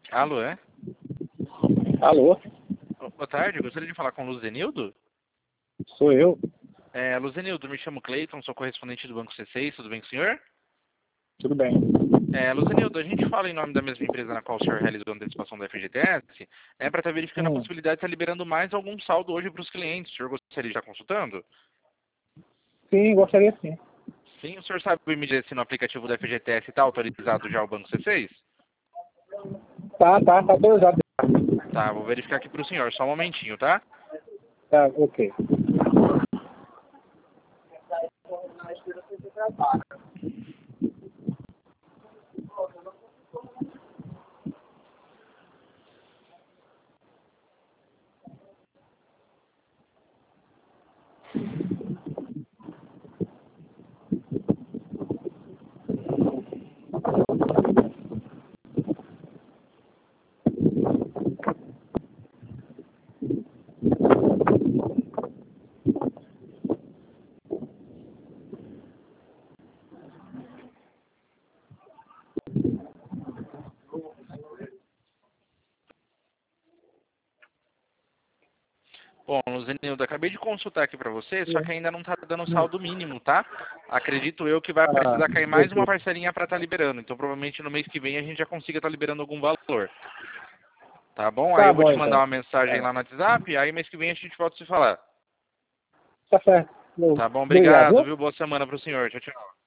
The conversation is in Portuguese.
Alô, é? Alô, Boa tarde, eu gostaria de falar com o Luzenildo. sou eu. Luzenildo, me chamo Cleiton, sou correspondente do Banco C6, tudo bem com o senhor? Tudo bem. Luzenildo, a gente fala em nome da mesma empresa na qual o senhor realizou a antecipação da FGTS, para estar verificando a possibilidade de estar liberando mais algum saldo hoje para os clientes. O senhor gostaria de estar consultando? Sim, gostaria sim. Sim, o senhor sabe me dizer se no aplicativo da FGTS está autorizado já o Banco C6? Tá autorizado. Tá, vou verificar aqui para o senhor, só um momentinho, tá? Tá, ok. Bom, Luzenildo, acabei de consultar aqui para você, só que ainda não está dando saldo mínimo, tá? Acredito eu que vai precisar cair mais uma Ok. parcelinha para estar liberando. Então, provavelmente no mês que vem a gente já consiga estar liberando algum valor. Tá bom? Aí Tá eu vou bom te mandar então. uma mensagem Tá, lá no WhatsApp, aí mês que vem a gente volta a se falar. tá certo. Tá bom? Obrigado, Obrigado, viu? viu? Boa semana pro senhor. Tchau, tchau.